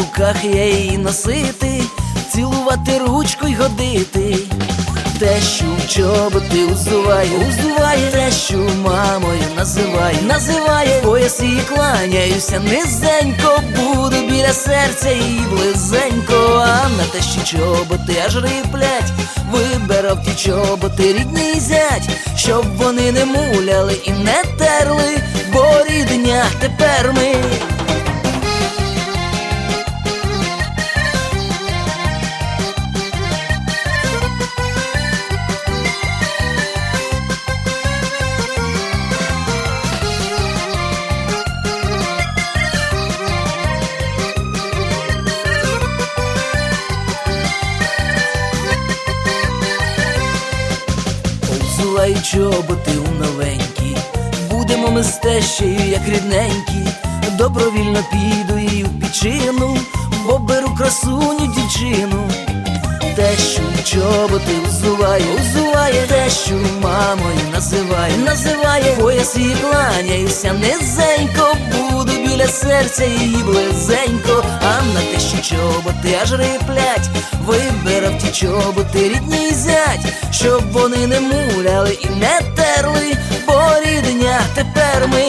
руках я її носити, цілувати ручку й годити. Тещу чоботи узуває, тещу мамою називає. В пояс її кланяюся низенько, буду біля серця її близенько. А на тещі чоботи аж риплять, вибирав ті чоботи рідний зять, щоб вони не муляли і не терли, бо рідня тепер ми. Взуваю чоботи у новенькі, будемо ми з тещею як рідненькі. Добровільно піду і в пічину, бо беру красуню дівчину. Тещу чоботи взуває, тещу мамою називає. Пояс її кланяюся низенько, буду біля серця її близенько. А на тещі чоботи аж риплять, вибирав ті чоботи рідний зять, щоб вони не муляли і не терли, бо рідня тепер ми.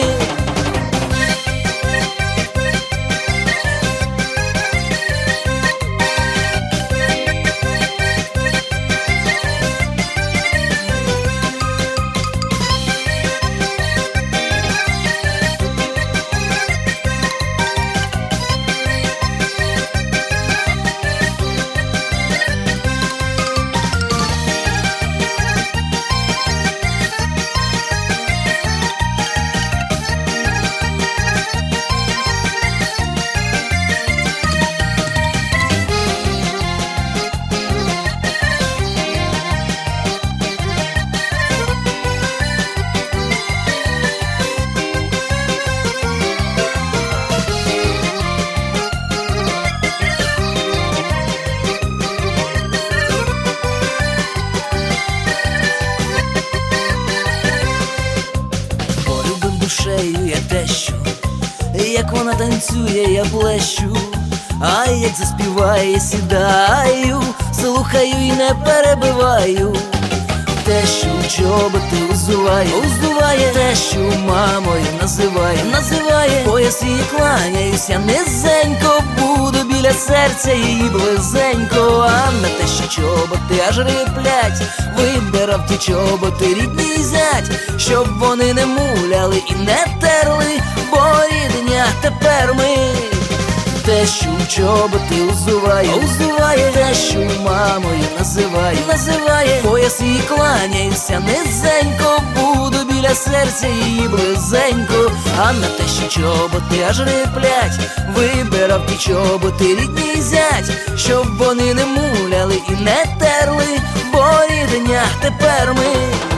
Душею я тещу, як вона танцює, я блещу, а як заспіває, сідаю, слухаю і не перебиваю. Тещу чоботи узуває, тещу мамою називає. Пояс її кланяюся низенько, буду біля серця її близенько. А на тещі чоботи аж риплять, вибирав ті чоботи рідний зять, щоб вони не муляли і не терли, бо рідня тепер ми. Тещу чоботи узуває, тещу мамою називає. Пояс її кланяюся низенько, буду біля серця її близенько. А на тещі чоботи аж риплять, вибирав ті чоботи рідний зять, щоб вони не муляли і не терли, бо рідня тепер ми.